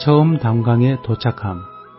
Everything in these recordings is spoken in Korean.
처음 담강에 도착함.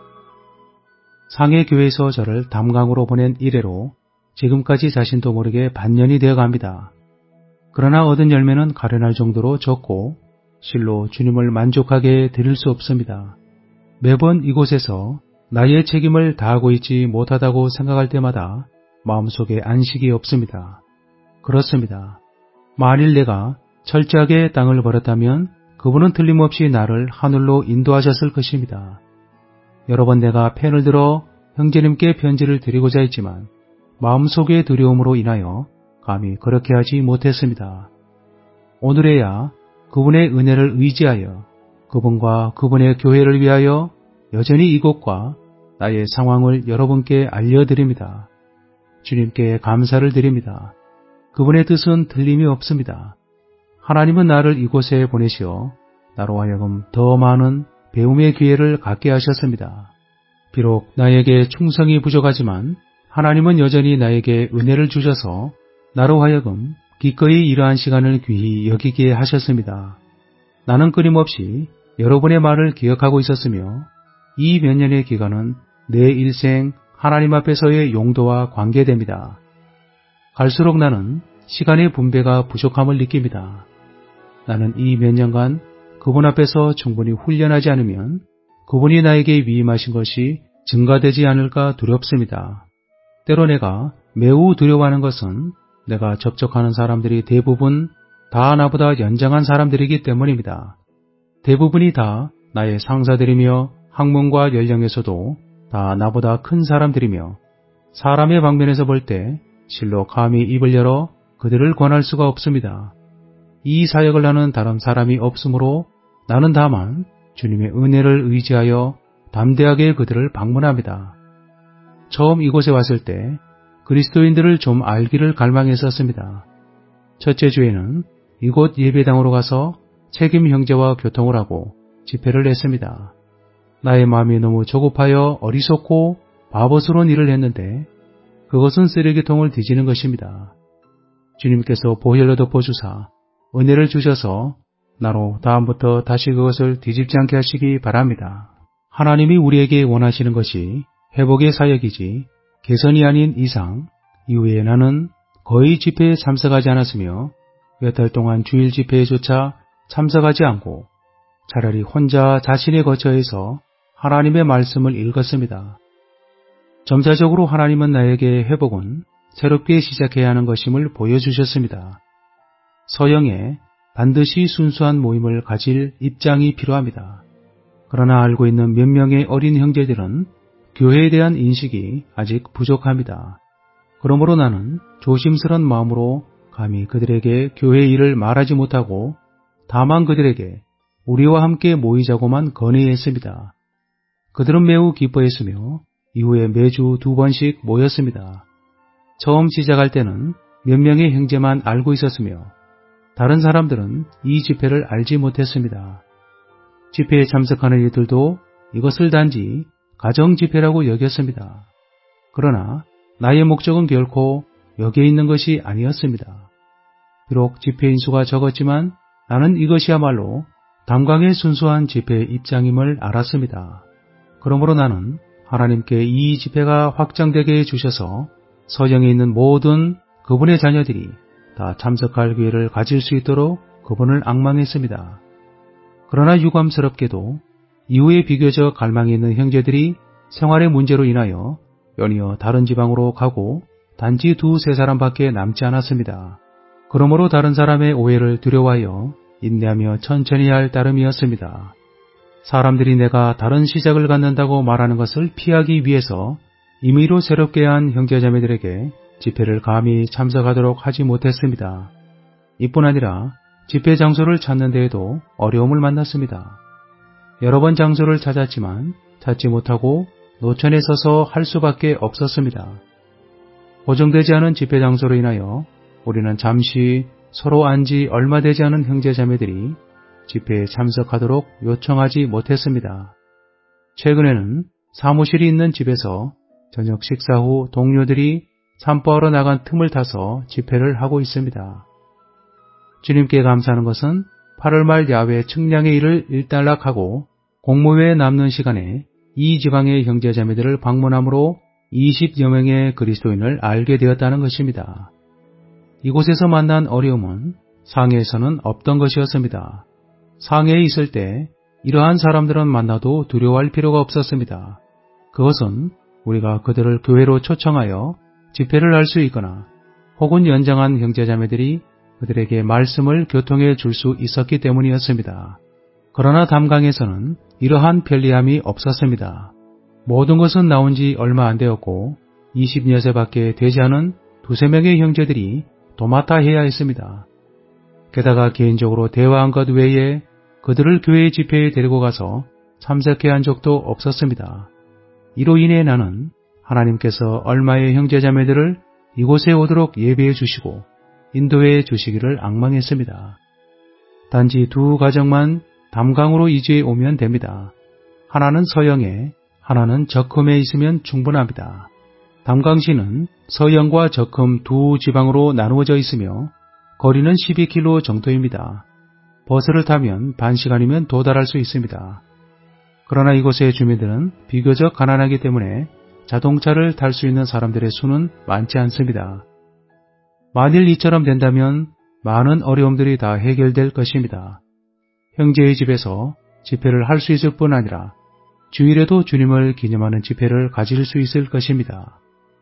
상해교회에서 저를 담강으로 보낸 이래로 지금까지 자신도 모르게 반년이 되어갑니다. 그러나 얻은 열매는 가련할 정도로 적고 실로 주님을 만족하게 드릴 수 없습니다. 매번 이곳에서 나의 책임을 다하고 있지 못하다고 생각할 때마다 마음속에 안식이 없습니다. 그렇습니다. 만일 내가 철저하게 땅을 벌었다면 그분은 틀림없이 나를 하늘로 인도하셨을 것입니다. 여러 번 내가 펜을 들어 형제님께 편지를 드리고자 했지만 마음속의 두려움으로 인하여 감히 그렇게 하지 못했습니다. 오늘에야 그분의 은혜를 의지하여 그분과 그분의 교회를 위하여 여전히 이곳과 나의 상황을 여러분께 알려드립니다. 주님께 감사를 드립니다. 그분의 뜻은 틀림이 없습니다. 하나님은 나를 이곳에 보내시어 나로 하여금 더 많은 배움의 기회를 갖게 하셨습니다. 비록 나에게 충성이 부족하지만 하나님은 여전히 나에게 은혜를 주셔서 나로 하여금 기꺼이 이러한 시간을 귀히 여기게 하셨습니다. 나는 끊임없이 여러분의 말을 기억하고 있었으며 이 몇 년의 기간은 내 일생 하나님 앞에서의 용도와 관계됩니다. 갈수록 나는 시간의 분배가 부족함을 느낍니다. 나는 이 몇 년간 그분 앞에서 충분히 훈련하지 않으면 그분이 나에게 위임하신 것이 증가되지 않을까 두렵습니다. 때로 내가 매우 두려워하는 것은 내가 접촉하는 사람들이 대부분 다 나보다 연장한 사람들이기 때문입니다. 대부분이 다 나의 상사들이며 학문과 연령에서도 다 나보다 큰 사람들이며 사람의 방면에서 볼 때 실로 감히 입을 열어 그들을 권할 수가 없습니다. 이 사역을 하는 다른 사람이 없으므로 나는 다만 주님의 은혜를 의지하여 담대하게 그들을 방문합니다. 처음 이곳에 왔을 때 그리스도인들을 좀 알기를 갈망했었습니다. 첫째 주에는 이곳 예배당으로 가서 책임 형제와 교통을 하고 집회를 했습니다. 나의 마음이 너무 조급하여 어리석고 바보스러운 일을 했는데 그것은 쓰레기통을 뒤지는 것입니다. 주님께서 보혈로 덮어주사 은혜를 주셔서 나로 다음부터 다시 그것을 뒤집지 않게 하시기 바랍니다. 하나님이 우리에게 원하시는 것이 회복의 사역이지 개선이 아닌 이상 이후에 나는 거의 집회에 참석하지 않았으며 몇 달 동안 주일 집회에조차 참석하지 않고 차라리 혼자 자신의 거처에서 하나님의 말씀을 읽었습니다. 점차적으로 하나님은 나에게 회복은 새롭게 시작해야 하는 것임을 보여주셨습니다. 서영에 반드시 순수한 모임을 가질 입장이 필요합니다. 그러나 알고 있는 몇 명의 어린 형제들은 교회에 대한 인식이 아직 부족합니다. 그러므로 나는 조심스런 마음으로 감히 그들에게 교회 일을 말하지 못하고 다만 그들에게 우리와 함께 모이자고만 건의했습니다. 그들은 매우 기뻐했으며 이후에 매주 2번씩 모였습니다. 처음 시작할 때는 몇 명의 형제만 알고 있었으며 다른 사람들은 이 집회를 알지 못했습니다. 집회에 참석하는 이들도 이것을 단지 가정 집회라고 여겼습니다. 그러나 나의 목적은 결코 여기에 있는 것이 아니었습니다. 비록 집회인 수가 적었지만 나는 이것이야말로 담강의 순수한 집회의 입장임을 알았습니다. 그러므로 나는 하나님께 이 집회가 확장되게 해주셔서 서영에 있는 모든 그분의 자녀들이 다 참석할 기회를 가질 수 있도록 그분을 앙망했습니다. 그러나 유감스럽게도 이후에 비교적 갈망이 있는 형제들이 생활의 문제로 인하여 연이어 다른 지방으로 가고 단지 2-3사람밖에 남지 않았습니다. 그러므로 다른 사람의 오해를 두려워하여 인내하며 천천히 할 따름이었습니다. 사람들이 내가 다른 시작을 갖는다고 말하는 것을 피하기 위해서 임의로 새롭게 한 형제자매들에게 집회를 감히 참석하도록 하지 못했습니다. 이뿐 아니라 집회 장소를 찾는 데에도 어려움을 만났습니다. 여러 번 장소를 찾았지만 찾지 못하고 노천에 서서 할 수밖에 없었습니다. 고정되지 않은 집회 장소로 인하여 우리는 잠시 서로 안 지 얼마 되지 않은 형제자매들이 집회에 참석하도록 요청하지 못했습니다. 최근에는 사무실이 있는 집에서 저녁 식사 후 동료들이 산보하러 나간 틈을 타서 집회를 하고 있습니다. 주님께 감사하는 것은 8월 말 야외 측량의 일을 일단락하고 공모회에 남는 시간에 이 지방의 형제자매들을 방문함으로 20여 명의 그리스도인을 알게 되었다는 것입니다. 이곳에서 만난 어려움은 상해에서는 없던 것이었습니다. 상해에 있을 때 이러한 사람들은 만나도 두려워할 필요가 없었습니다. 그것은 우리가 그들을 교회로 초청하여 집회를 할 수 있거나 혹은 연장한 형제자매들이 그들에게 말씀을 교통해 줄 수 있었기 때문이었습니다. 그러나 담강에서는 이러한 편리함이 없었습니다. 모든 것은 나온 지 얼마 안 되었고 20여세밖에 되지 않은 두세 명의 형제들이 도맡아 해야 했습니다. 게다가 개인적으로 대화한 것 외에 그들을 교회 집회에 데리고 가서 참석해 한 적도 없었습니다. 이로 인해 나는 하나님께서 얼마의 형제자매들을 이곳에 오도록 예배해 주시고 인도해 주시기를 앙망했습니다. 단지 두 가정만 담강으로 이주해 오면 됩니다. 하나는 서영에, 하나는 적금에 있으면 충분합니다. 담강시는 서영과 적금 두 지방으로 나누어져 있으며 거리는 12km 정도입니다. 버스를 타면 반 시간이면 도달할 수 있습니다. 그러나 이곳의 주민들은 비교적 가난하기 때문에 자동차를 탈 수 있는 사람들의 수는 많지 않습니다. 만일 이처럼 된다면 많은 어려움들이 다 해결될 것입니다. 형제의 집에서 집회를 할 수 있을 뿐 아니라 주일에도 주님을 기념하는 집회를 가질 수 있을 것입니다.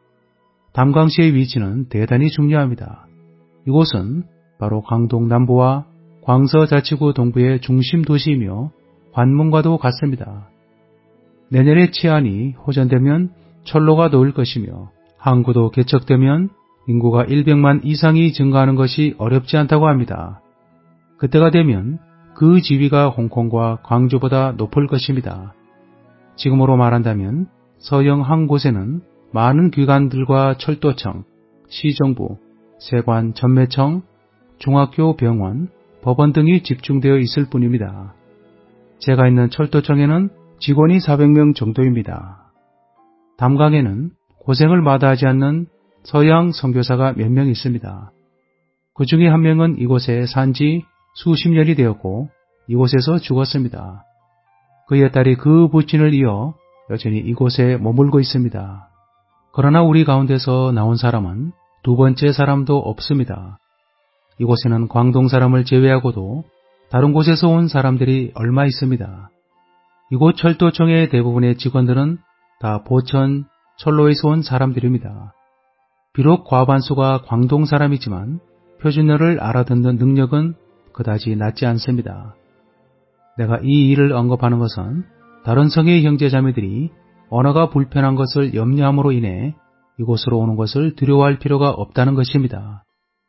담강시의 위치는 대단히 중요합니다. 이곳은 바로 강동 남부와 광서자치구 동부의 중심 도시이며 관문과도 같습니다. 내년에 치안이 호전되면 철로가 놓일 것이며 항구도 개척되면 인구가 100만 이상이 증가하는 것이 어렵지 않다고 합니다. 그때가 되면 그 지위가 홍콩과 광주보다 높을 것입니다. 지금으로 말한다면 서영 한 곳에는 많은 기관들과 철도청, 시정부, 세관, 전매청, 중학교, 병원, 법원 등이 집중되어 있을 뿐입니다. 제가 있는 철도청에는 직원이 400명 정도입니다. 담강에는 고생을 마다하지 않는 서양 선교사가 몇 명 있습니다. 그 중에 한 명은 이곳에 산지 수십 년이 되었고 이곳에서 죽었습니다. 그의 딸이 그 부친을 이어 여전히 이곳에 머물고 있습니다. 그러나 우리 가운데서 나온 사람은 두 번째 사람도 없습니다. 이곳에는 광동 사람을 제외하고도 다른 곳에서 온 사람들이 얼마 있습니다. 이곳 철도청의 대부분의 직원들은 다 보천, 철로에서 온 사람들입니다. 비록 과반수가 광동 사람이지만 표준어를 알아듣는 능력은 그다지 낮지 않습니다. 내가 이 일을 언급하는 것은 다른 성의 형제자매들이 언어가 불편한 것을 염려함으로 인해 이곳으로 오는 것을 두려워할 필요가 없다는 것입니다.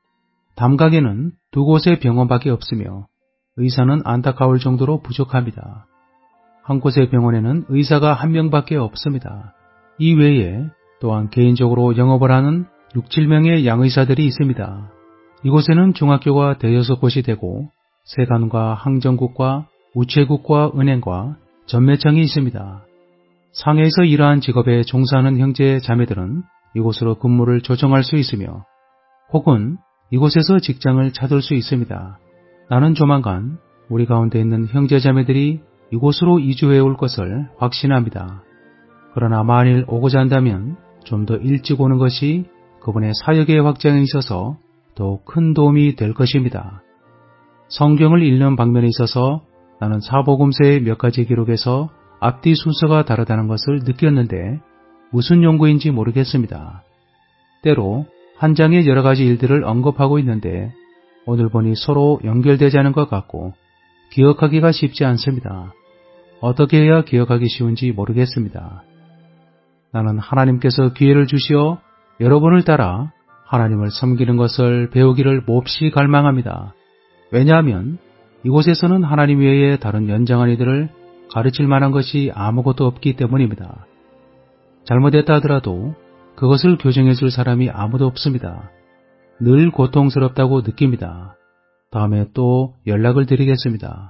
담강에는 두 곳의 병원밖에 없으며 의사는 안타까울 정도로 부족합니다. 한 곳의 병원에는 의사가 한 명밖에 없습니다. 이 외에 또한 개인적으로 영업을 하는 6, 7명의 양의사들이 있습니다. 이곳에는 중학교가 대여섯 곳이 되고 세관과 항정국과 우체국과 은행과 전매청이 있습니다. 상해에서 이러한 직업에 종사하는 형제 자매들은 이곳으로 근무를 조정할 수 있으며 혹은 이곳에서 직장을 찾을 수 있습니다. 나는 조만간 우리 가운데 있는 형제 자매들이 이곳으로 이주해 올 것을 확신합니다. 그러나 만일 오고자 한다면 좀 더 일찍 오는 것이 그분의 사역의 확장에 있어서 더욱 큰 도움이 될 것입니다. 성경을 읽는 방면에 있어서 나는 사복음서의 몇 가지 기록에서 앞뒤 순서가 다르다는 것을 느꼈는데 무슨 연구인지 모르겠습니다. 때로 한 장의 여러 가지 일들을 언급하고 있는데 오늘 보니 서로 연결되지 않은 것 같고 기억하기가 쉽지 않습니다. 어떻게 해야 기억하기 쉬운지 모르겠습니다. 나는 하나님께서 기회를 주시어 여러분을 따라 하나님을 섬기는 것을 배우기를 몹시 갈망합니다. 왜냐하면 이곳에서는 하나님 외에 다른 연장한 이들을 가르칠 만한 것이 아무것도 없기 때문입니다. 잘못했다 하더라도 그것을 교정해 줄 사람이 아무도 없습니다. 늘 고통스럽다고 느낍니다. 다음에 또 연락을 드리겠습니다.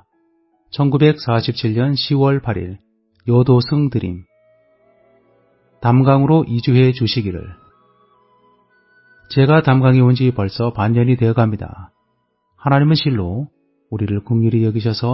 1947년 10월 8일 요도승 드림. 담강으로 이주해 주시기를. 제가 담강에 온 지 벌써 반년이 되어갑니다. 하나님은 실로 우리를 긍휼히 여기셔서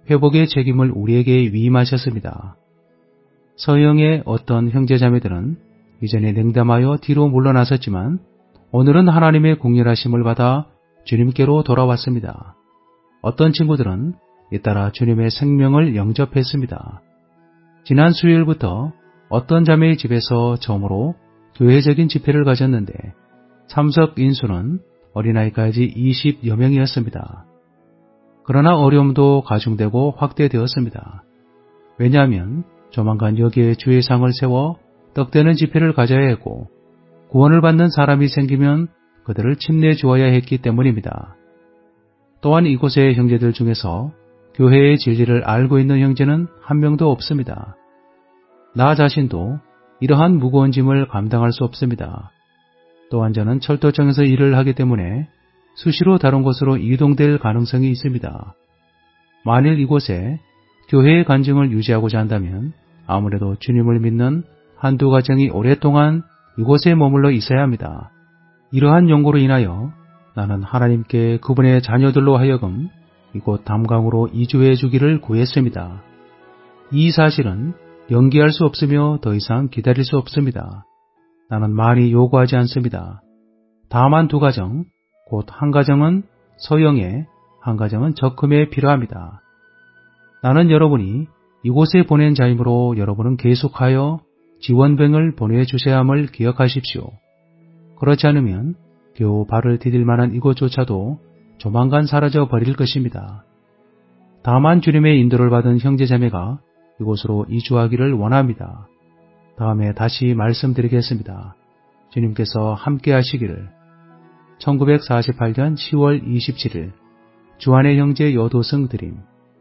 회복의 책임을 우리에게 위임하셨습니다. 서영의 어떤 형제자매들은 이전에 냉담하여 뒤로 물러나섰지만 오늘은 하나님의 국률하심을 받아 주님께로 돌아왔습니다. 어떤 친구들은 잇따라 주님의 생명을 영접했습니다. 지난 수요일부터 어떤 자매의 집에서 처음으로 교회적인 집회를 가졌는데 참석 인수는 어린아이까지 20여 명이었습니다. 그러나 어려움도 가중되고 확대되었습니다. 왜냐하면 조만간 여기에 주의 상을 세워 떡되는 집회를 가져야 했고 구원을 받는 사람이 생기면 그들을 침례 주어야 했기 때문입니다. 또한 이곳의 형제들 중에서 교회의 진리를 알고 있는 형제는 한 명도 없습니다. 나 자신도 이러한 무거운 짐을 감당할 수 없습니다. 또한 저는 철도청에서 일을 하기 때문에 수시로 다른 곳으로 이동될 가능성이 있습니다. 만일 이곳에 교회의 간증을 유지하고자 한다면 아무래도 주님을 믿는 한두 가정이 오랫동안 이곳에 머물러 있어야 합니다. 이러한 연고로 인하여 나는 하나님께 그분의 자녀들로 하여금 이곳 담강으로 이주해 주기를 구했습니다. 이 사실은 연기할 수 없으며 더 이상 기다릴 수 없습니다. 나는 많이 요구하지 않습니다. 다만 두 가정, 곧 한 가정은 서영에, 한 가정은 적금에 필요합니다. 나는 여러분이 이곳에 보낸 자이므로 여러분은 계속하여 지원병을 보내주셔야 함을 기억하십시오. 그렇지 않으면 겨우 발을 디딜 만한 이곳조차도 조만간 사라져 버릴 것입니다. 다만 주님의 인도를 받은 형제자매가 이곳으로 이주하기를 원합니다. 다음에 다시 말씀드리겠습니다. 주님께서 함께 하시기를. 1948년 10월 27일 주한의 형제 여도승 드림.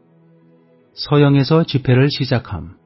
서영에서 집회를 시작함.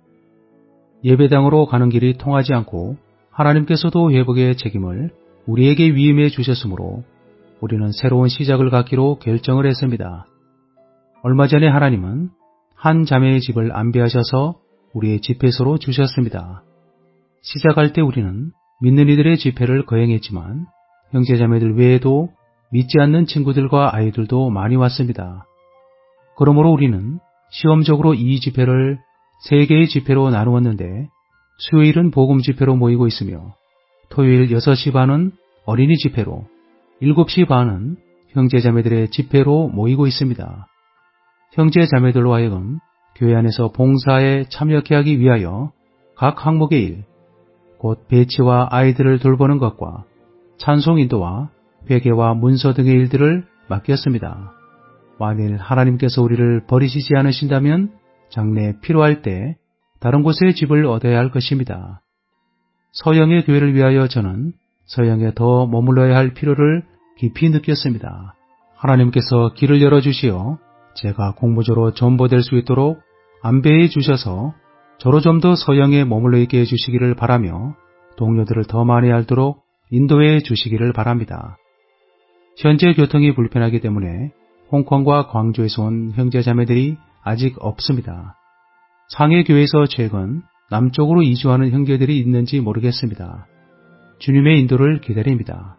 예배당으로 가는 길이 통하지 않고 하나님께서도 회복의 책임을 우리에게 위임해 주셨으므로 우리는 새로운 시작을 갖기로 결정을 했습니다. 얼마 전에 하나님은 한 자매의 집을 안배하셔서 우리의 집회소로 주셨습니다. 시작할 때 우리는 믿는 이들의 집회를 거행했지만 형제자매들 외에도 믿지 않는 친구들과 아이들도 많이 왔습니다. 그러므로 우리는 시험적으로 이 집회를 3개의 집회로 나누었는데 수요일은 복음 집회로 모이고 있으며 토요일 6시 반은 어린이 집회로 7시 반은 형제자매들의 집회로 모이고 있습니다. 형제자매들로 하여금 교회 안에서 봉사에 참여케 하기 위하여 각 항목의 일, 곧 배치와 아이들을 돌보는 것과 찬송 인도와 회개와 문서 등의 일들을 맡겼습니다. 만일 하나님께서 우리를 버리시지 않으신다면 장래에 필요할 때 다른 곳에 집을 얻어야 할 것입니다. 서영의 교회를 위하여 저는 서영에 더 머물러야 할 필요를 깊이 느꼈습니다. 하나님께서 길을 열어주시어 제가 공모조로 전보될 수 있도록 안배해 주셔서 저로 좀 더 서영에 머물러 있게 해주시기를 바라며 동료들을 더 많이 알도록 인도해 주시기를 바랍니다. 현재 교통이 불편하기 때문에 홍콩과 광주에서 온 형제자매들이 아직 없습니다. 상해교회에서 최근 남쪽으로 이주하는 형제들이 있는지 모르겠습니다. 주님의 인도를 기다립니다.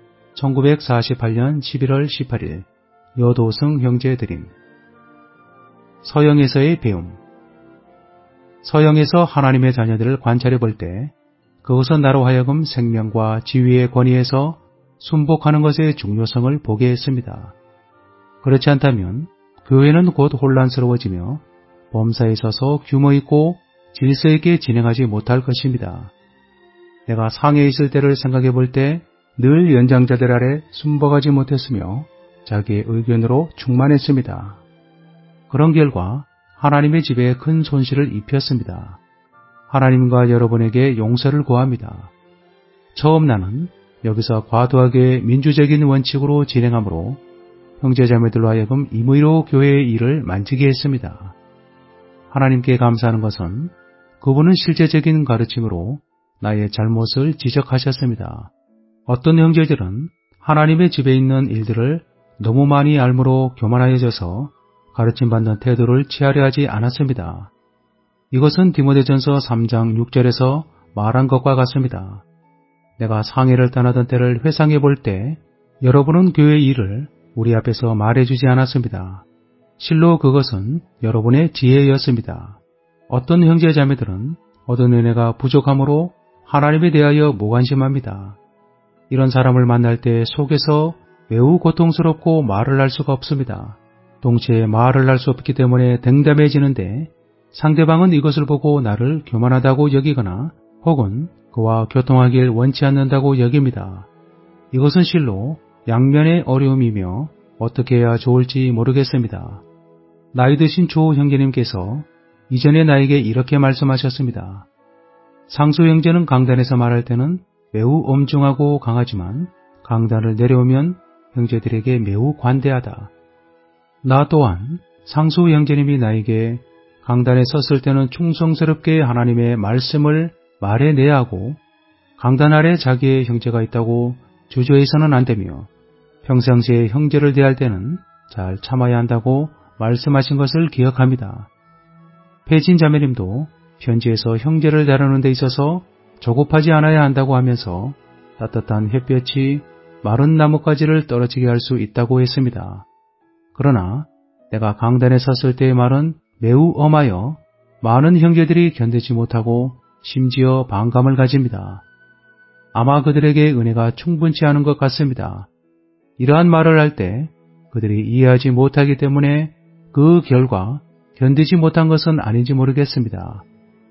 1948년 11월 18일 여도승 형제드림. 서영에서의 배움. 서영에서 하나님의 자녀들을 관찰해 볼 때 그것은 나로 하여금 생명과 지위의 권위에서 순복하는 것의 중요성을 보게 했습니다. 그렇지 않다면 교회는 곧 혼란스러워지며 범사에 있어서 규모 있고 질서 있게 진행하지 못할 것입니다. 내가 상해에 있을 때를 생각해 볼 때 늘 연장자들 아래 순복하지 못했으며 자기의 의견으로 충만했습니다. 그런 결과 하나님의 집에 큰 손실을 입혔습니다. 하나님과 여러분에게 용서를 구합니다. 처음 나는 여기서 과도하게 민주적인 원칙으로 진행하므로 형제자매들로 하여금 임의로 교회의 일을 만지게 했습니다. 하나님께 감사하는 것은 그분은 실제적인 가르침으로 나의 잘못을 지적하셨습니다. 어떤 형제들은 하나님의 집에 있는 일들을 너무 많이 알므로 교만하여져서 가르침받는 태도를 취하려 하지 않았습니다. 이것은 디모데전서 3장 6절에서 말한 것과 같습니다. 내가 상해를 떠나던 때를 회상해 볼 때 여러분은 교회의 일을 우리 앞에서 말해주지 않았습니다. 실로 그것은 여러분의 지혜였습니다. 어떤 형제자매들은 얻은 은혜가 부족함으로 하나님에 대하여 무관심합니다. 이런 사람을 만날 때 속에서 매우 고통스럽고 말을 할 수가 없습니다. 동시에 말을 할 수 없기 때문에 냉담해지는데 상대방은 이것을 보고 나를 교만하다고 여기거나 혹은 그와 교통하길 원치 않는다고 여깁니다. 이것은 실로 양면의 어려움이며 어떻게 해야 좋을지 모르겠습니다. 나이 드신 조 형제님께서 이전에 나에게 이렇게 말씀하셨습니다. 상수 형제는 강단에서 말할 때는 매우 엄중하고 강하지만 강단을 내려오면 형제들에게 매우 관대하다. 나 또한 상수 형제님이 나에게 강단에 섰을 때는 충성스럽게 하나님의 말씀을 말해내야 하고 강단 아래 자기의 형제가 있다고 주저해서는 안 되며 평상시에 형제를 대할 때는 잘 참아야 한다고 말씀하신 것을 기억합니다. 패진 자매님도 현지에서 형제를 다루는 데 있어서 조급하지 않아야 한다고 하면서 따뜻한 햇볕이 마른 나뭇가지를 떨어지게 할 수 있다고 했습니다. 그러나 내가 강단에 섰을 때의 말은 매우 엄하여 많은 형제들이 견디지 못하고 심지어 반감을 가집니다. 아마 그들에게 은혜가 충분치 않은 것 같습니다. 이러한 말을 할 때 그들이 이해하지 못하기 때문에 그 결과 견디지 못한 것은 아닌지 모르겠습니다.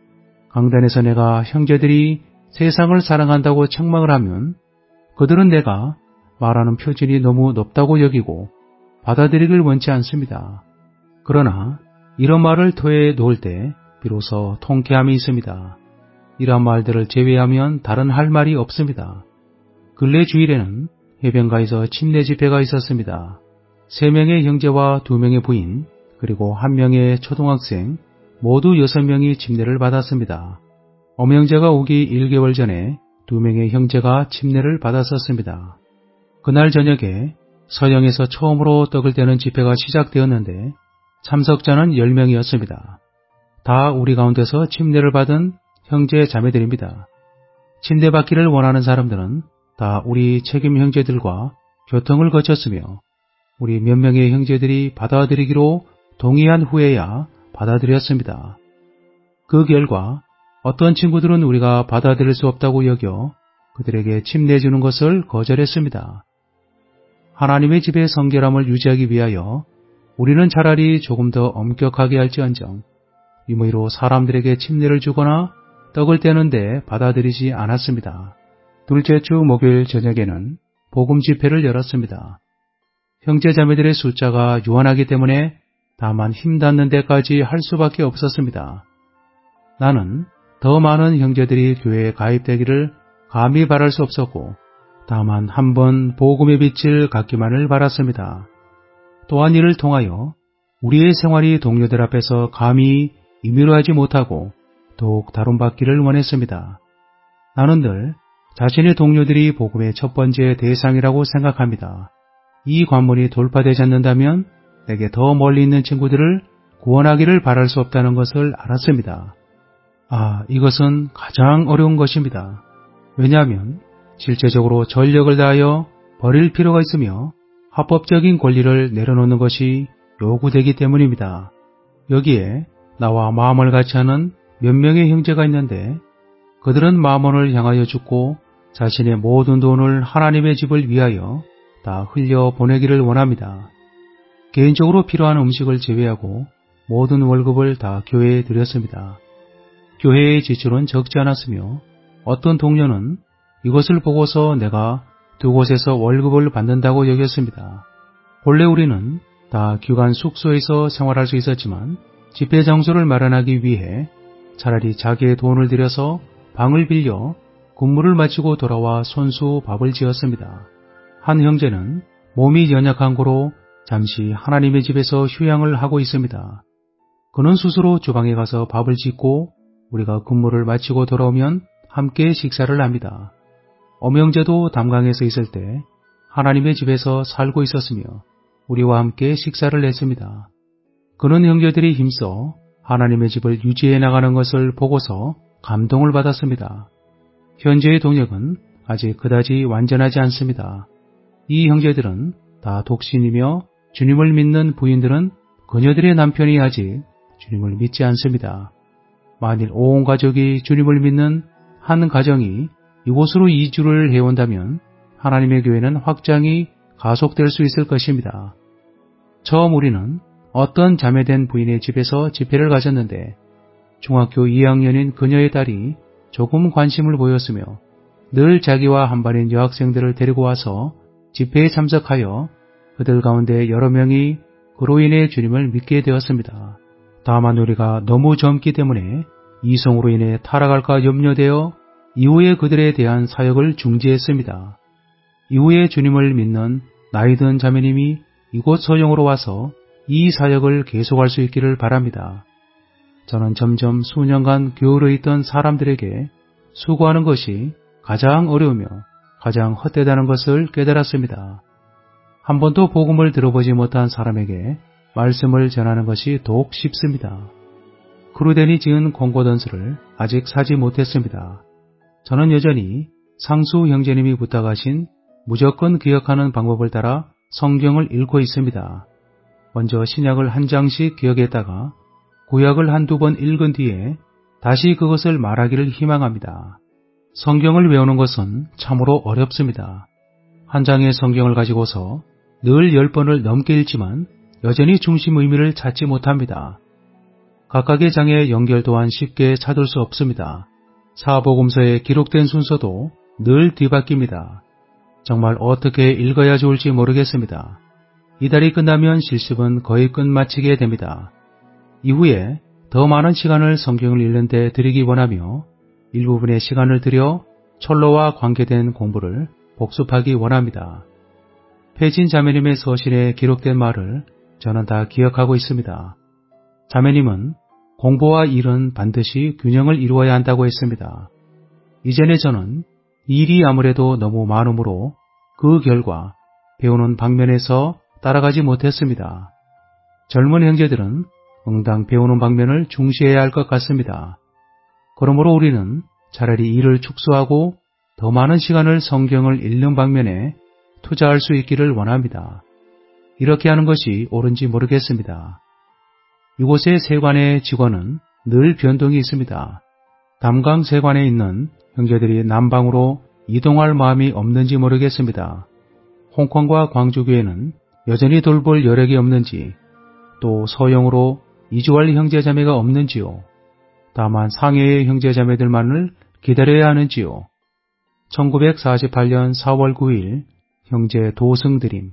강단에서 내가 형제들이 세상을 사랑한다고 책망을 하면 그들은 내가 말하는 표준이 너무 높다고 여기고 받아들이길 원치 않습니다. 그러나 이런 말을 토해 놓을 때 비로소 통쾌함이 있습니다. 이러한 말들을 제외하면 다른 할 말이 없습니다. 근래 주일에는 해변가에서 침례 집회가 있었습니다. 3명의 형제와 2명의 부인 그리고 1명의 초등학생 모두 6명이 침례를 받았습니다. 엄형제가 오기 1개월 전에 2명의 형제가 침례를 받았었습니다. 그날 저녁에 서영에서 처음으로 떡을 떼는 집회가 시작되었는데 참석자는 10명이었습니다. 다 우리 가운데서 침례를 받은 형제 자매들입니다. 침례받기를 원하는 사람들은 다 우리 책임 형제들과 교통을 거쳤으며 우리 몇 명의 형제들이 받아들이기로 동의한 후에야 받아들였습니다. 그 결과 어떤 친구들은 우리가 받아들일 수 없다고 여겨 그들에게 침례 주는 것을 거절했습니다. 하나님의 집의 성결함을 유지하기 위하여 우리는 차라리 조금 더 엄격하게 할지언정 임의로 사람들에게 침례를 주거나 떡을 떼는데 받아들이지 않았습니다. 둘째 주 목요일 저녁에는 복음 집회를 열었습니다. 형제 자매들의 숫자가 유한하기 때문에 다만 힘 닿는 데까지 할 수밖에 없었습니다. 나는 더 많은 형제들이 교회에 가입되기를 감히 바랄 수 없었고 다만 한 번 복음의 빛을 갖기만을 바랐습니다. 또한 이를 통하여 우리의 생활이 동료들 앞에서 감히 임의로 하지 못하고 더욱 다룬받기를 원했습니다. 나는 늘 자신의 동료들이 복음의 첫 번째 대상이라고 생각합니다. 이 관문이 돌파되지 않는다면 내게 더 멀리 있는 친구들을 구원하기를 바랄 수 없다는 것을 알았습니다. 이것은 가장 어려운 것입니다. 왜냐하면 실제적으로 전력을 다하여 버릴 필요가 있으며 합법적인 권리를 내려놓는 것이 요구되기 때문입니다. 여기에 나와 마음을 같이 하는 몇 명의 형제가 있는데 그들은 마몬을 향하여 죽고 자신의 모든 돈을 하나님의 집을 위하여 다 흘려 보내기를 원합니다. 개인적으로 필요한 음식을 제외하고 모든 월급을 다 교회에 드렸습니다. 교회의 지출은 적지 않았으며 어떤 동료는 이것을 보고서 내가 두 곳에서 월급을 받는다고 여겼습니다. 본래 우리는 다 기관 숙소에서 생활할 수 있었지만 집회 장소를 마련하기 위해 차라리 자기의 돈을 들여서 방을 빌려 근무를 마치고 돌아와 손수 밥을 지었습니다. 한 형제는 몸이 연약한 고로 잠시 하나님의 집에서 휴양을 하고 있습니다. 그는 스스로 주방에 가서 밥을 짓고 우리가 근무를 마치고 돌아오면 함께 식사를 합니다. 엄형제도 담강에서 있을 때 하나님의 집에서 살고 있었으며 우리와 함께 식사를 했습니다. 그는 형제들이 힘써 하나님의 집을 유지해 나가는 것을 보고서 감동을 받았습니다. 현재의 동역은 아직 그다지 완전하지 않습니다. 이 형제들은 다 독신이며 주님을 믿는 부인들은 그녀들의 남편이 아직 주님을 믿지 않습니다. 만일 온 가족이 주님을 믿는 한 가정이 이곳으로 이주를 해온다면 하나님의 교회는 확장이 가속될 수 있을 것입니다. 처음 우리는 어떤 자매된 부인의 집에서 집회를 가졌는데 중학교 2학년인 그녀의 딸이 조금 관심을 보였으며 늘 자기와 한반인 여학생들을 데리고 와서 집회에 참석하여 그들 가운데 여러 명이 그로 인해 주님을 믿게 되었습니다. 다만 우리가 너무 젊기 때문에 이성으로 인해 타락할까 염려되어 이후에 그들에 대한 사역을 중지했습니다. 이후에 주님을 믿는 나이든 자매님이 이곳 소영으로 와서 이 사역을 계속할 수 있기를 바랍니다. 저는 점점 수년간 교회로 있던 사람들에게 수고하는 것이 가장 어려우며 가장 헛되다는 것을 깨달았습니다. 한 번도 복음을 들어보지 못한 사람에게 말씀을 전하는 것이 더욱 쉽습니다. 크루덴이 지은 공고던서를 아직 사지 못했습니다. 저는 여전히 상수 형제님이 부탁하신 무조건 기억하는 방법을 따라 성경을 읽고 있습니다. 먼저 신약을 한 장씩 기억했다가 구약을 한두 번 읽은 뒤에 다시 그것을 말하기를 희망합니다. 성경을 외우는 것은 참으로 어렵습니다. 한 장의 성경을 가지고서 늘 10번을 넘게 읽지만 여전히 중심 의미를 찾지 못합니다. 각각의 장의 연결 또한 쉽게 찾을 수 없습니다. 사복음서에 기록된 순서도 늘 뒤바뀝니다. 정말 어떻게 읽어야 좋을지 모르겠습니다. 이달이 끝나면 실습은 거의 끝마치게 됩니다. 이후에 더 많은 시간을 성경을 읽는 데 들이기 원하며 일부분의 시간을 들여 철로와 관계된 공부를 복습하기 원합니다. 패진 자매님의 서신에 기록된 말을 저는 다 기억하고 있습니다. 자매님은 공부와 일은 반드시 균형을 이루어야 한다고 했습니다. 이전에 저는 일이 아무래도 너무 많으므로 그 결과 배우는 방면에서 따라가지 못했습니다. 젊은 형제들은 응당 배우는 방면을 중시해야 할 것 같습니다. 그러므로 우리는 차라리 일을 축소하고 더 많은 시간을 성경을 읽는 방면에 투자할 수 있기를 원합니다. 이렇게 하는 것이 옳은지 모르겠습니다. 이곳의 세관의 직원은 늘 변동이 있습니다. 담강 세관에 있는 형제들이 남방으로 이동할 마음이 없는지 모르겠습니다. 홍콩과 광주교회는 여전히 돌볼 여력이 없는지, 또 서영으로 이주할 형제자매가 없는지요. 다만 상해의 형제자매들만을 기다려야 하는지요. 1948년 4월 9일 형제 도승드림.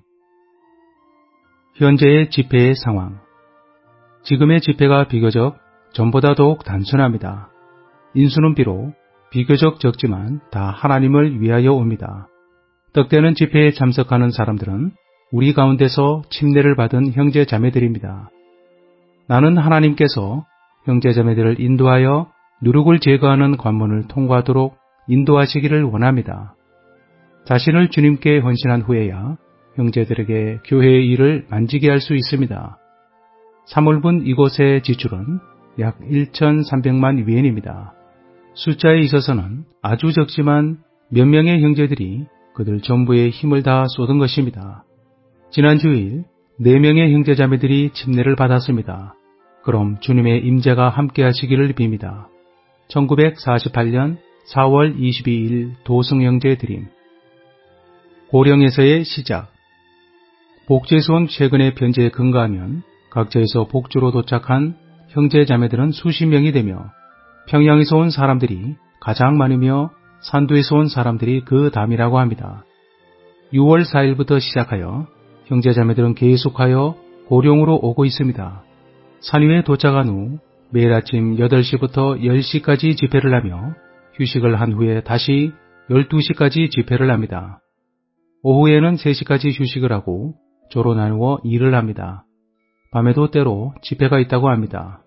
현재의 집회의 상황. 지금의 집회가 비교적 전보다 더욱 단순합니다. 인수는 비록 비교적 적지만 다 하나님을 위하여 옵니다. 떡되는 집회에 참석하는 사람들은 우리 가운데서 침례를 받은 형제자매들입니다. 나는 하나님께서 형제자매들을 인도하여 누룩을 제거하는 관문을 통과하도록 인도하시기를 원합니다. 자신을 주님께 헌신한 후에야 형제들에게 교회의 일을 만지게 할 수 있습니다. 3월분 이곳의 지출은 약 1,300만 위엔입니다. 숫자에 있어서는 아주 적지만 몇 명의 형제들이 그들 전부의 힘을 다 쏟은 것입니다. 지난 주일 4명의 형제자매들이 침례를 받았습니다. 그럼 주님의 임재가 함께 하시기를 빕니다. 1948년 4월 22일 도승형제 드림. 고령에서의 시작. 복지에서 온 최근의 편지에 근거하면 각지에서 복주로 도착한 형제자매들은 수십 명이 되며 평양에서 온 사람들이 가장 많으며 산도에서 온 사람들이 그 다음이라고 합니다. 6월 4일부터 시작하여 형제자매들은 계속하여 고령으로 오고 있습니다. 산위에 도착한 후 매일 아침 8시부터 10시까지 집회를 하며 휴식을 한 후에 다시 12시까지 집회를 합니다. 오후에는 3시까지 휴식을 하고 조로 나누어 일을 합니다. 밤에도 때로 집회가 있다고 합니다.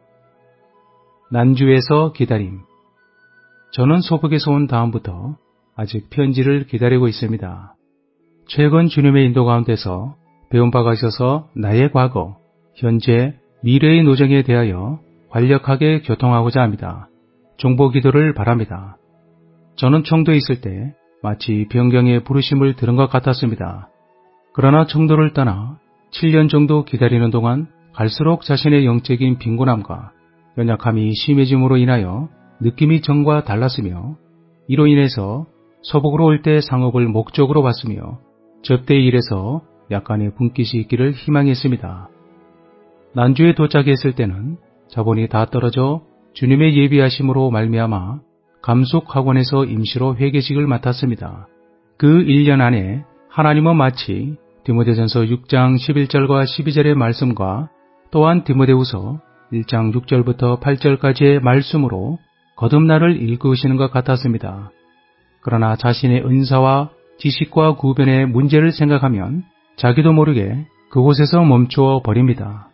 난주에서 기다림. 저는 소북에서 온 다음부터 아직 편지를 기다리고 있습니다. 최근 주님의 인도 가운데서 배운 바가 있어서 나의 과거, 현재, 미래의 노정에 대하여 관력하게 교통하고자 합니다. 중보 기도를 바랍니다. 저는 청도에 있을 때 마치 변경의 부르심을 들은 것 같았습니다. 그러나 청도를 떠나 7년 정도 기다리는 동안 갈수록 자신의 영적인 빈곤함과 연약함이 심해짐으로 인하여 느낌이 전과 달랐으며 이로 인해서 서북으로 올 때 상업을 목적으로 봤으며 접대의 일에서 약간의 분깃이 있기를 희망했습니다. 난주에 도착했을 때는 자본이 다 떨어져 주님의 예비하심으로 말미암아 감숙학원에서 임시로 회계직을 맡았습니다. 그 1년 안에 하나님은 마치 디모데전서 6장 11절과 12절의 말씀과 또한 디모데후서 1장 6절부터 8절까지의 말씀으로 거듭나를 일구시는 것 같았습니다. 그러나 자신의 은사와 지식과 구변의 문제를 생각하면 자기도 모르게 그곳에서 멈추어 버립니다.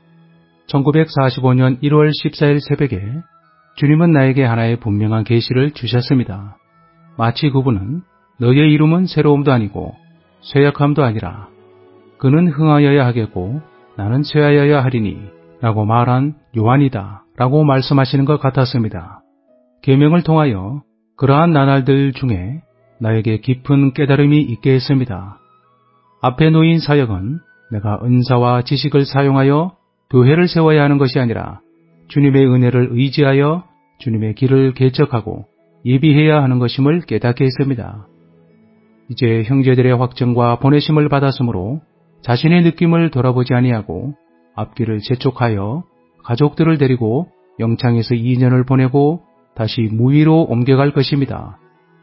1945년 1월 14일 새벽에 주님은 나에게 하나의 분명한 계시를 주셨습니다. 마치 그분은 너의 이름은 새로움도 아니고 쇠약함도 아니라 그는 흥하여야 하겠고 나는 쇠하여야 하리니 라고 말한 요한이다 라고 말씀하시는 것 같았습니다. 계명을 통하여 그러한 나날들 중에 나에게 깊은 깨달음이 있게 했습니다. 앞에 놓인 사역은 내가 은사와 지식을 사용하여 교회를 세워야 하는 것이 아니라 주님의 은혜를 의지하여 주님의 길을 개척하고 예비해야 하는 것임을 깨닫게 했습니다. 이제 형제들의 확증과 보내심을 받았으므로 자신의 느낌을 돌아보지 아니하고 앞길을 재촉하여 가족들을 데리고 영창에서 2년을 보내고 다시 무위로 옮겨갈 것입니다.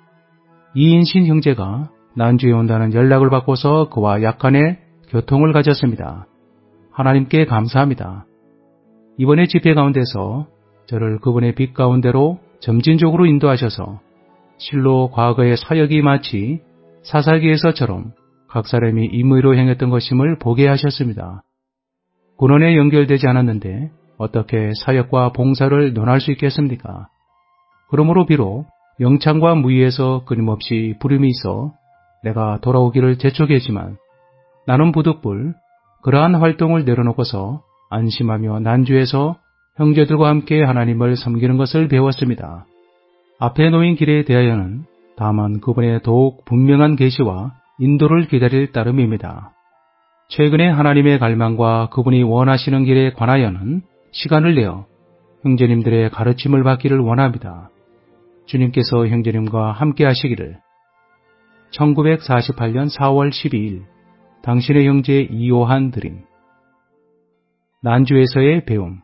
이인신 형제가 난주에 온다는 연락을 받고서 그와 약간의 교통을 가졌습니다. 하나님께 감사합니다. 이번에 집회 가운데서 저를 그분의 빛 가운데로 점진적으로 인도하셔서 실로 과거의 사역이 마치 사사기에서처럼 각 사람이 임의로 행했던 것임을 보게 하셨습니다. 군원에 연결되지 않았는데 어떻게 사역과 봉사를 논할 수 있겠습니까? 그러므로 비록 영창과 무위에서 끊임없이 부름이 있어 내가 돌아오기를 재촉했지만 나는 부득불 그러한 활동을 내려놓고서 안심하며 난주에서 형제들과 함께 하나님을 섬기는 것을 배웠습니다. 앞에 놓인 길에 대하여는 다만 그분의 더욱 분명한 계시와 인도를 기다릴 따름입니다. 최근에 하나님의 갈망과 그분이 원하시는 길에 관하여는 시간을 내어 형제님들의 가르침을 받기를 원합니다. 주님께서 형제님과 함께 하시기를. 1948년 4월 12일 당신의 형제 이요한 드림. 난주에서의 배움.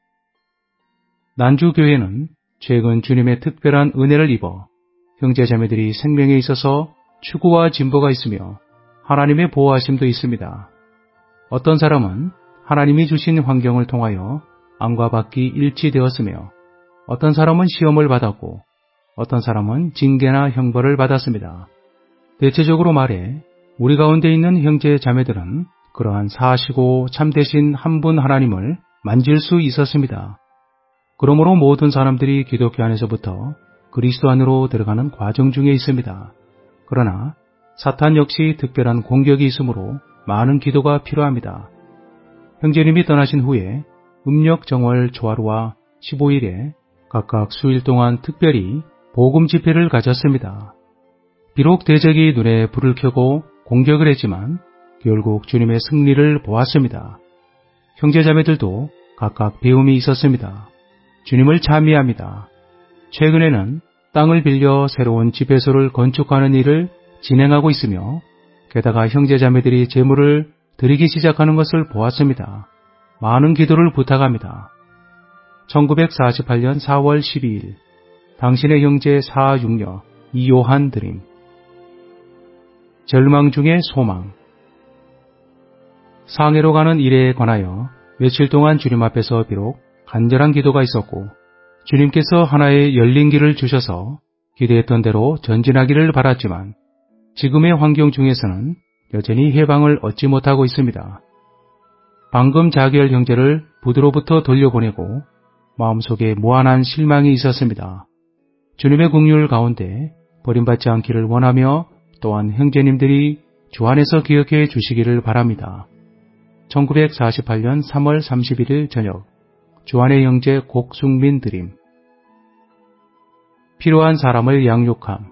난주교회는 최근 주님의 특별한 은혜를 입어 형제자매들이 생명에 있어서 추구와 진보가 있으며 하나님의 보호하심도 있습니다. 어떤 사람은 하나님이 주신 환경을 통하여 안과 밖이 일치되었으며 어떤 사람은 시험을 받았고 어떤 사람은 징계나 형벌을 받았습니다. 대체적으로 말해 우리 가운데 있는 형제 자매들은 그러한 사시고 참되신 한 분 하나님을 만질 수 있었습니다. 그러므로 모든 사람들이 기독교 안에서부터 그리스도 안으로 들어가는 과정 중에 있습니다. 그러나 사탄 역시 특별한 공격이 있으므로 많은 기도가 필요합니다. 형제님이 떠나신 후에 음력 정월 초하루와 15일에 각각 수일 동안 특별히 복음 집회를 가졌습니다. 비록 대적이 눈에 불을 켜고 공격을 했지만 결국 주님의 승리를 보았습니다. 형제자매들도 각각 배움이 있었습니다. 주님을 찬미합니다. 최근에는 땅을 빌려 새로운 집회소를 건축하는 일을 진행하고 있으며 게다가 형제자매들이 제물을 드리기 시작하는 것을 보았습니다. 많은 기도를 부탁합니다. 1948년 4월 12일 당신의 형제 사육녀 이요한 드림. 절망 중의 소망. 상해로 가는 일에 관하여 며칠 동안 주님 앞에서 비록 간절한 기도가 있었고 주님께서 하나의 열린 길을 주셔서 기대했던 대로 전진하기를 바랐지만 지금의 환경 중에서는 여전히 해방을 얻지 못하고 있습니다. 방금 자결 형제를 부두로부터 돌려보내고 마음속에 무한한 실망이 있었습니다. 주님의 긍휼 가운데 버림받지 않기를 원하며 또한 형제님들이 주 안에서 기억해 주시기를 바랍니다. 1948년 3월 31일 저녁 주안의 형제 곡숙민 드림. 필요한 사람을 양육함.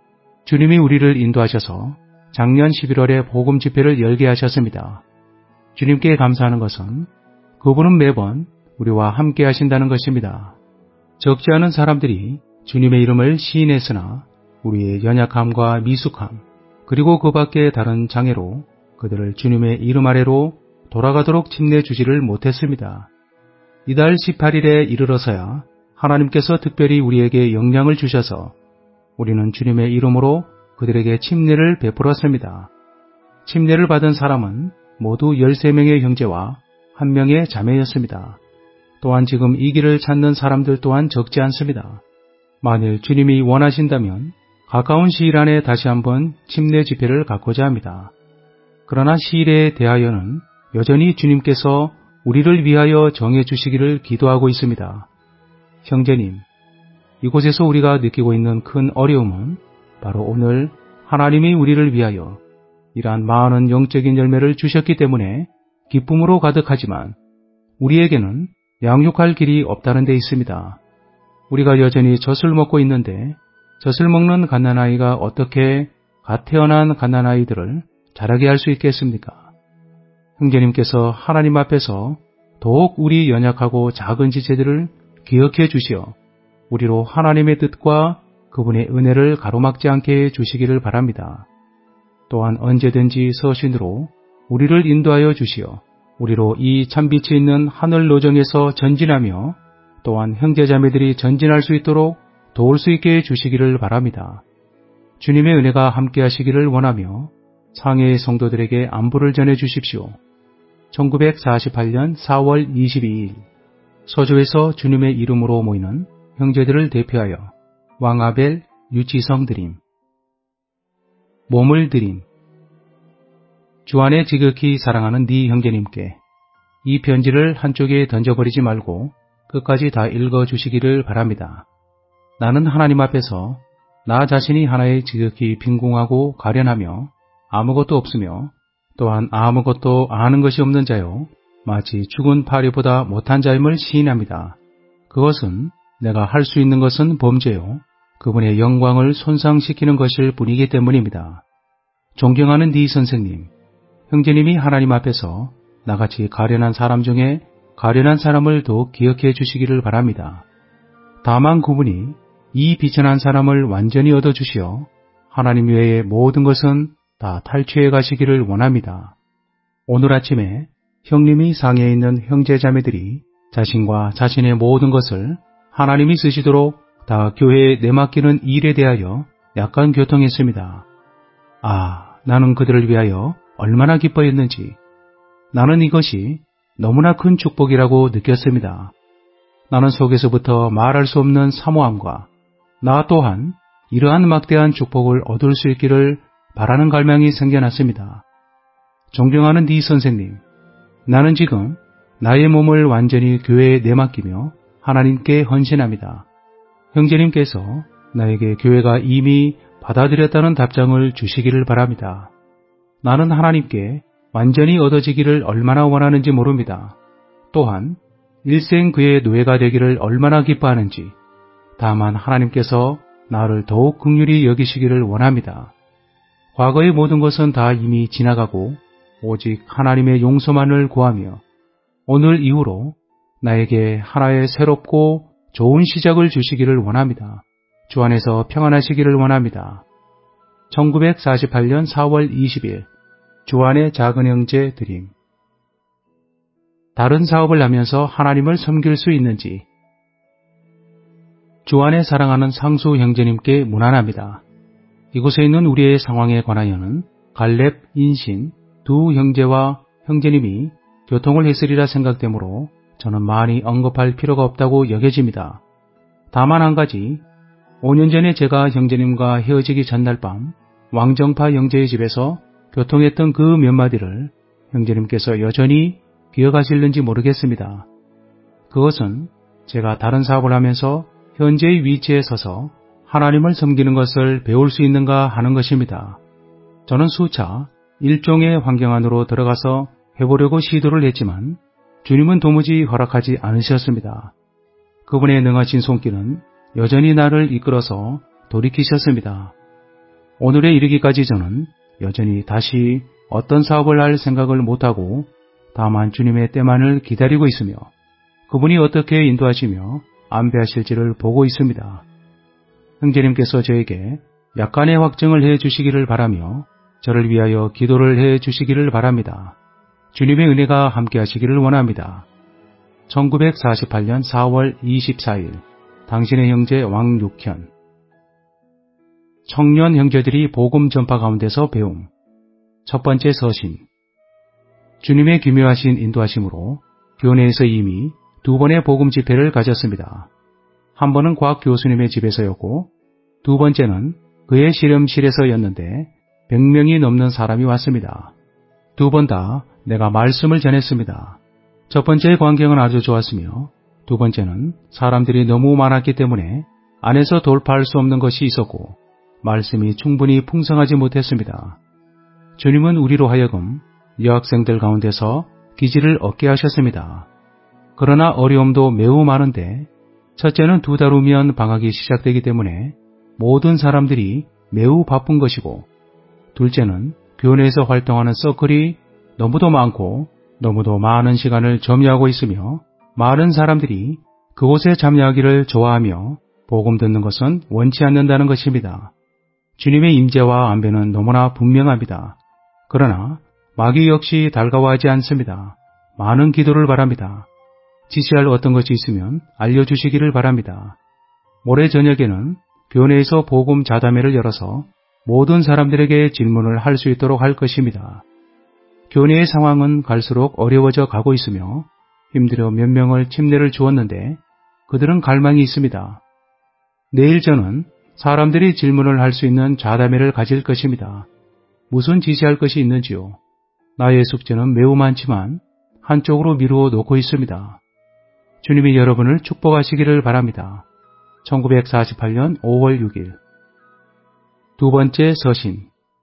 주님이 우리를 인도하셔서 작년 11월에 복음 집회를 열게 하셨습니다. 주님께 감사하는 것은 그분은 매번 우리와 함께 하신다는 것입니다. 적지 않은 사람들이 주님의 이름을 시인했으나 우리의 연약함과 미숙함 그리고 그 밖의 다른 장애로 그들을 주님의 이름 아래로 돌아가도록 침내주지를 못했습니다. 이달 18일에 이르러서야 하나님께서 특별히 우리에게 영향을 주셔서 우리는 주님의 이름으로 그들에게 침례를 베풀었습니다. 침례를 받은 사람은 모두 13명의 형제와 1명의 자매였습니다. 또한 지금 이 길을 찾는 사람들 또한 적지 않습니다. 만일 주님이 원하신다면 가까운 시일 안에 다시 한번 침례 집회를 갖고자 합니다. 그러나 시일에 대하여는 여전히 주님께서 우리를 위하여 정해주시기를 기도하고 있습니다. 형제님, 이곳에서 우리가 느끼고 있는 큰 어려움은 바로 오늘 하나님이 우리를 위하여 이러한 많은 영적인 열매를 주셨기 때문에 기쁨으로 가득하지만 우리에게는 양육할 길이 없다는 데 있습니다. 우리가 여전히 젖을 먹고 있는데 젖을 먹는 갓난아이가 어떻게 갓 태어난 갓난아이들을 자라게 할 수 있겠습니까? 형제님께서 하나님 앞에서 더욱 우리 연약하고 작은 지체들을 기억해 주시어 우리로 하나님의 뜻과 그분의 은혜를 가로막지 않게 해주시기를 바랍니다. 또한 언제든지 서신으로 우리를 인도하여 주시어 우리로 이 참빛이 있는 하늘 노정에서 전진하며 또한 형제자매들이 전진할 수 있도록 도울 수 있게 해주시기를 바랍니다. 주님의 은혜가 함께 하시기를 원하며 상해의 성도들에게 안부를 전해 주십시오. 1948년 4월 22일 서주에서 주님의 이름으로 모이는 형제들을 대표하여 왕아벨, 유치성 드림. 몸을 드림. 주 안에 지극히 사랑하는 네 형제님께 이 편지를 한쪽에 던져버리지 말고 끝까지 다 읽어주시기를 바랍니다. 나는 하나님 앞에서 나 자신이 하나의 지극히 빈궁하고 가련하며 아무것도 없으며 또한 아무것도 아는 것이 없는 자요 마치 죽은 파리보다 못한 자임을 시인합니다. 그것은 내가 할 수 있는 것은 범죄요 그분의 영광을 손상시키는 것일 뿐이기 때문입니다. 존경하는 네 선생님, 형제님이 하나님 앞에서 나같이 가련한 사람 중에 가련한 사람을 더욱 기억해 주시기를 바랍니다. 다만 그분이 이 비천한 사람을 완전히 얻어주시어 하나님 외의 모든 것은 다 탈취해 가시기를 원합니다. 오늘 아침에 형님이 상해에 있는 형제자매들이 자신과 자신의 모든 것을 하나님이 쓰시도록 다 교회에 내맡기는 일에 대하여 약간 교통했습니다. 나는 그들을 위하여 얼마나 기뻐했는지 나는 이것이 너무나 큰 축복이라고 느꼈습니다. 나는 속에서부터 말할 수 없는 사모함과 나 또한 이러한 막대한 축복을 얻을 수 있기를 바라는 갈망이 생겨났습니다. 존경하는 네 선생님, 나는 지금 나의 몸을 완전히 교회에 내맡기며 하나님께 헌신합니다. 형제님께서 나에게 교회가 이미 받아들였다는 답장을 주시기를 바랍니다. 나는 하나님께 완전히 얻어지기를 얼마나 원하는지 모릅니다. 또한 일생 그의 노예가 되기를 얼마나 기뻐하는지 다만 하나님께서 나를 더욱 긍휼히 여기시기를 원합니다. 과거의 모든 것은 다 이미 지나가고 오직 하나님의 용서만을 구하며 오늘 이후로 나에게 하나의 새롭고 좋은 시작을 주시기를 원합니다. 주 안에서 평안하시기를 원합니다. 1948년 4월 20일 주 안의 작은 형제 드림. 다른 사업을 하면서 하나님을 섬길 수 있는지. 주 안에 사랑하는 상수 형제님께 문안합니다. 이곳에 있는 우리의 상황에 관하여는 갈렙, 인신 두 형제와 형제님이 교통을 했으리라 생각되므로 저는 많이 언급할 필요가 없다고 여겨집니다. 다만 한 가지, 5년 전에 제가 형제님과 헤어지기 전날 밤 왕정파 형제의 집에서 교통했던 그 몇 마디를 형제님께서 여전히 기억하실는지 모르겠습니다. 그것은 제가 다른 사업을 하면서 현재의 위치에 서서 하나님을 섬기는 것을 배울 수 있는가 하는 것입니다. 저는 수차 일종의 환경 안으로 들어가서 해보려고 시도를 했지만 주님은 도무지 허락하지 않으셨습니다. 그분의 능하신 손길은 여전히 나를 이끌어서 돌이키셨습니다. 오늘에 이르기까지 저는 여전히 다시 어떤 사업을 할 생각을 못하고 다만 주님의 때만을 기다리고 있으며 그분이 어떻게 인도하시며 안배하실지를 보고 있습니다. 형제님께서 저에게 약간의 확증을 해 주시기를 바라며 저를 위하여 기도를 해 주시기를 바랍니다. 주님의 은혜가 함께 하시기를 원합니다. 1948년 4월 24일 당신의 형제 왕육현. 청년 형제들이 복음 전파 가운데서 배움. 첫 번째 서신. 주님의 기묘하신 인도하심으로 교내에서 이미 두 번의 복음 집회를 가졌습니다. 한 번은 곽 교수님의 집에서였고 두 번째는 그의 실험실에서였는데 100명이 넘는 사람이 왔습니다. 두 번 다 내가 말씀을 전했습니다. 첫 번째의 광경은 아주 좋았으며 두 번째는 사람들이 너무 많았기 때문에 안에서 돌파할 수 없는 것이 있었고 말씀이 충분히 풍성하지 못했습니다. 주님은 우리로 하여금 여학생들 가운데서 기질을 얻게 하셨습니다. 그러나 어려움도 매우 많은데 첫째는 2달 후면 방학이 시작되기 때문에 모든 사람들이 매우 바쁜 것이고 둘째는 교내에서 활동하는 서클이 너무도 많고 너무도 많은 시간을 점유하고 있으며 많은 사람들이 그곳에 참여하기를 좋아하며 복음 듣는 것은 원치 않는다는 것입니다. 주님의 임재와 안배는 너무나 분명합니다. 그러나 마귀 역시 달가워하지 않습니다. 많은 기도를 바랍니다. 지시할 어떤 것이 있으면 알려주시기를 바랍니다. 모레 저녁에는 교내에서 복음 자담회를 열어서 모든 사람들에게 질문을 할 수 있도록 할 것입니다. 교내의 상황은 갈수록 어려워져 가고 있으며 힘들어 몇 명을 침례를 주었는데 그들은 갈망이 있습니다. 내일 저는 사람들이 질문을 할 수 있는 자담회를 가질 것입니다. 무슨 지시할 것이 있는지요? 나의 숙제는 매우 많지만 한쪽으로 미루어 놓고 있습니다. 주님이 여러분을 축복하시기를 바랍니다. 1948년 5월 6일. 두 번째 서신.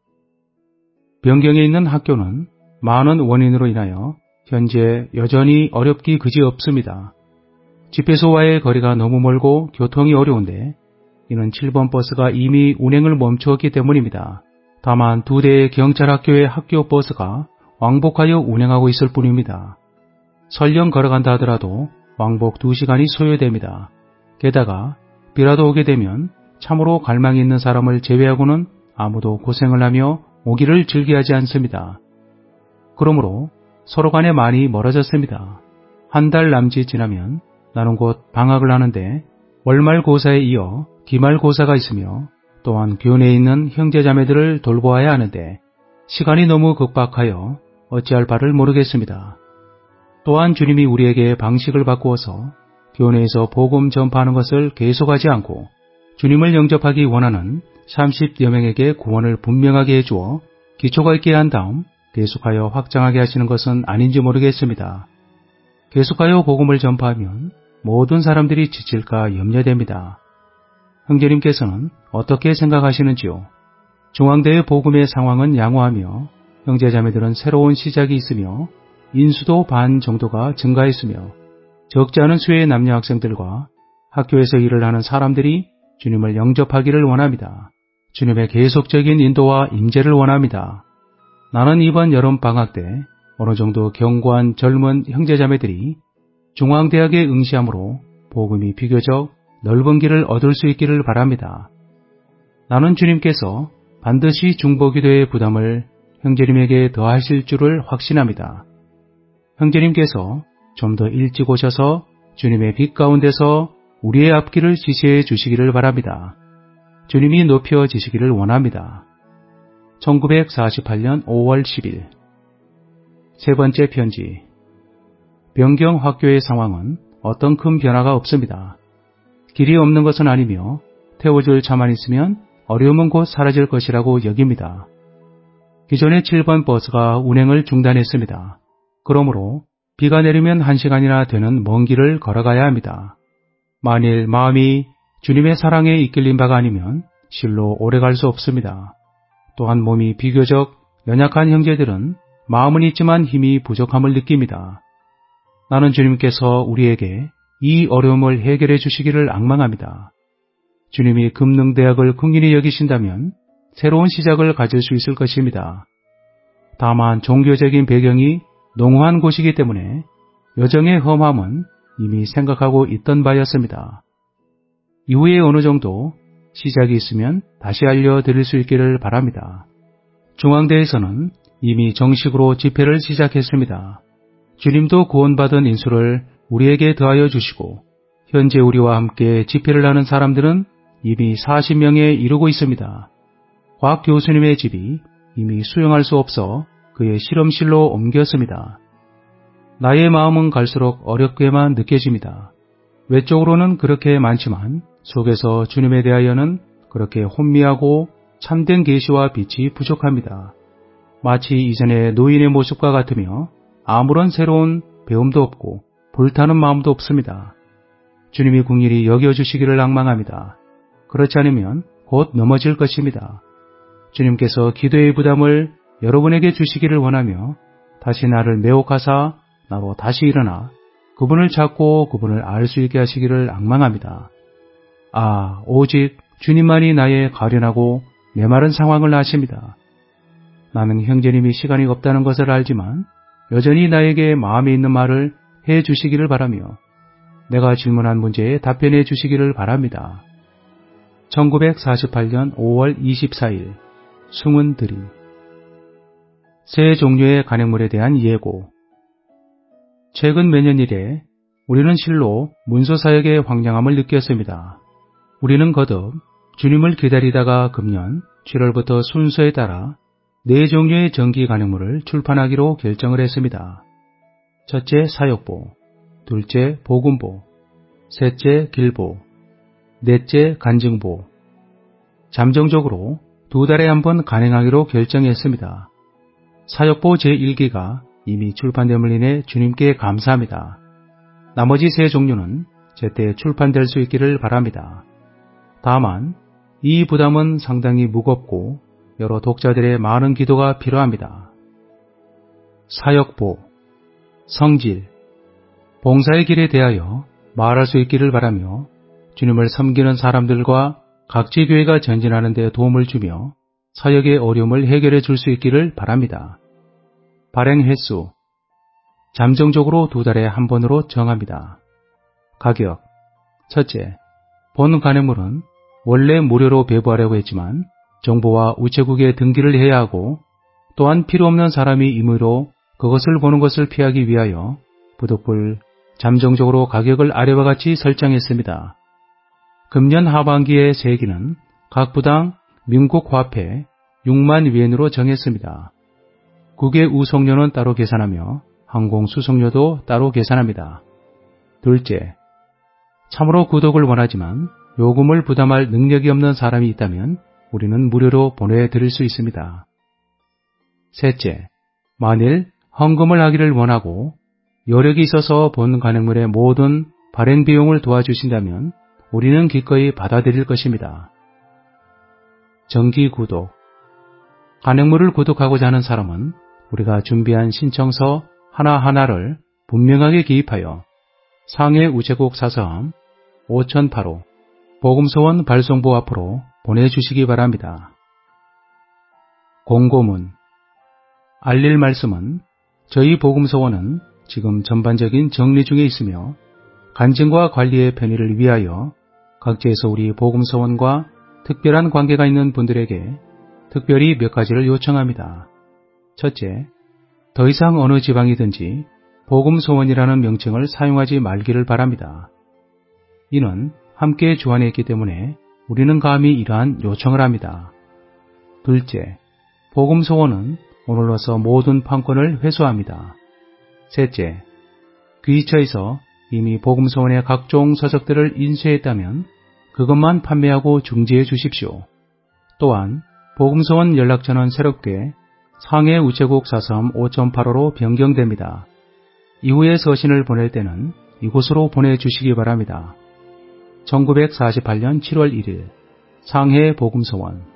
변경에 있는 학교는 많은 원인으로 인하여 현재 여전히 어렵기 그지없습니다. 집회소와의 거리가 너무 멀고 교통이 어려운데 이는 7번 버스가 이미 운행을 멈추었기 때문입니다. 다만 2대의 경찰학교의 학교 버스가 왕복하여 운행하고 있을 뿐입니다. 설령 걸어간다 하더라도 왕복 2시간이 소요됩니다. 게다가 비라도 오게 되면 참으로 갈망이 있는 사람을 제외하고는 아무도 고생을 하며 오기를 즐겨하지 않습니다. 그러므로 서로 간에 많이 멀어졌습니다. 한 달 남짓 지나면 나는 곧 방학을 하는데 월말고사에 이어 기말고사가 있으며 또한 교내에 있는 형제자매들을 돌보아야 하는데 시간이 너무 급박하여 어찌할 바를 모르겠습니다. 또한 주님이 우리에게 방식을 바꾸어서 교내에서 복음 전파하는 것을 계속하지 않고 주님을 영접하기 원하는 30여 명에게 구원을 분명하게 해주어 기초가 있게 한 다음 계속하여 확장하게 하시는 것은 아닌지 모르겠습니다. 계속하여 복음을 전파하면 모든 사람들이 지칠까 염려됩니다. 형제님께서는 어떻게 생각하시는지요? 중앙대의 복음의 상황은 양호하며 형제자매들은 새로운 시작이 있으며 인수도 반 정도가 증가했으며 적지 않은 수의 남녀 학생들과 학교에서 일을 하는 사람들이 주님을 영접하기를 원합니다. 주님의 계속적인 인도와 임재를 원합니다. 나는 이번 여름방학 때 어느 정도 견고한 젊은 형제자매들이 중앙대학에 응시함으로 복음이 비교적 넓은 길을 얻을 수 있기를 바랍니다. 나는 주님께서 반드시 중보기도의 부담을 형제님에게 더하실 줄을 확신합니다. 형제님께서 좀 더 일찍 오셔서 주님의 빛 가운데서 우리의 앞길을 지시해 주시기를 바랍니다. 주님이 높여지시기를 원합니다. 1948년 5월 10일. 세 번째 편지. 변경학교의 상황은 어떤 큰 변화가 없습니다. 길이 없는 것은 아니며 태워줄 차만 있으면 어려움은 곧 사라질 것이라고 여깁니다. 기존의 7번 버스가 운행을 중단했습니다. 그러므로 비가 내리면 1시간이나 되는 먼 길을 걸어가야 합니다. 만일 마음이 주님의 사랑에 이끌린 바가 아니면 실로 오래 갈 수 없습니다. 또한 몸이 비교적 연약한 형제들은 마음은 있지만 힘이 부족함을 느낍니다. 나는 주님께서 우리에게 이 어려움을 해결해 주시기를 앙망합니다. 주님이 금능대학을 긍휼히 여기신다면 새로운 시작을 가질 수 있을 것입니다. 다만 종교적인 배경이 농후한 곳이기 때문에 여정의 험함은 이미 생각하고 있던 바였습니다. 이후에 어느 정도 시작이 있으면 다시 알려드릴 수 있기를 바랍니다. 중앙대에서는 이미 정식으로 집회를 시작했습니다. 주님도 구원받은 인수를 우리에게 더하여 주시고 현재 우리와 함께 집회를 하는 사람들은 이미 40명에 이르고 있습니다. 곽 교수님의 집이 이미 수용할 수 없어 그의 실험실로 옮겼습니다. 나의 마음은 갈수록 어렵게만 느껴집니다. 외적으로는 그렇게 많지만 속에서 주님에 대하여는 그렇게 혼미하고 참된 계시와 빛이 부족합니다. 마치 이전의 노인의 모습과 같으며 아무런 새로운 배움도 없고 불타는 마음도 없습니다. 주님이 긍휼히 여겨주시기를 앙망합니다. 그렇지 않으면 곧 넘어질 것입니다. 주님께서 기도의 부담을 여러분에게 주시기를 원하며 다시 나를 매혹하사 나로 다시 일어나 그분을 찾고 그분을 알 수 있게 하시기를 앙망합니다. 오직 주님만이 나의 가련하고 메마른 상황을 아십니다. 나는 형제님이 시간이 없다는 것을 알지만 여전히 나에게 마음에 있는 말을 해 주시기를 바라며 내가 질문한 문제에 답변해 주시기를 바랍니다. 1948년 5월 24일 숨은 드림. 새 종류의 간행물에 대한 예고. 최근 몇 년 이래 우리는 실로 문서사역의 황량함을 느꼈습니다. 우리는 거듭 주님을 기다리다가 금년 7월부터 순서에 따라 4종류의 정기 간행물을 출판하기로 결정을 했습니다. 첫째 사역보, 둘째 복음보, 셋째 길보, 넷째 간증보. 잠정적으로 2달에 한 번 간행하기로 결정했습니다. 사역보 제1기가 이미 출판됨을 인해 주님께 감사합니다. 나머지 3종류는 제때 출판될 수 있기를 바랍니다. 다만 이 부담은 상당히 무겁고 여러 독자들의 많은 기도가 필요합니다. 사역보, 성질, 봉사의 길에 대하여 말할 수 있기를 바라며 주님을 섬기는 사람들과 각지 교회가 전진하는 데 도움을 주며 사역의 어려움을 해결해 줄 수 있기를 바랍니다. 발행 횟수, 잠정적으로 2달에 한 번으로 정합니다. 가격, 첫째, 본 간행물은 원래 무료로 배부하려고 했지만 정부와 우체국에 등기를 해야 하고 또한 필요 없는 사람이 임의로 그것을 보는 것을 피하기 위하여 부득불 잠정적으로 가격을 아래와 같이 설정했습니다. 금년 하반기의 세기는 각 부당 민국 화폐 6만 위엔으로 정했습니다. 국외 우송료는 따로 계산하며 항공 수송료도 따로 계산합니다. 둘째, 참으로 구독을 원하지만 요금을 부담할 능력이 없는 사람이 있다면 우리는 무료로 보내드릴 수 있습니다. 셋째, 만일 헌금을 하기를 원하고 여력이 있어서 본 간행물의 모든 발행 비용을 도와주신다면 우리는 기꺼이 받아들일 것입니다. 정기 구독. 간행물을 구독하고자 하는 사람은 우리가 준비한 신청서 하나하나를 분명하게 기입하여 상해 우체국 사서함 5008호 복음서원 발송부 앞으로 보내주시기 바랍니다. 공고문. 알릴 말씀은 저희 복음서원은 지금 전반적인 정리 중에 있으며 간증과 관리의 편의를 위하여 각지에서 우리 복음서원과 특별한 관계가 있는 분들에게 특별히 몇 가지를 요청합니다. 첫째, 더 이상 어느 지방이든지 복음서원이라는 명칭을 사용하지 말기를 바랍니다. 이는 함께 주안에 있기 때문에 우리는 감히 이러한 요청을 합니다. 둘째, 복음서원은 오늘로서 모든 판권을 회수합니다. 셋째, 귀처에서 이미 복음서원의 각종 서적들을 인수했다면 그것만 판매하고 중지해 주십시오. 또한 복음서원 연락처는 새롭게 상해 우체국 사서함 5008호로 변경됩니다. 이후에 서신을 보낼 때는 이곳으로 보내주시기 바랍니다. 1948년 7월 1일 상해 복음서원.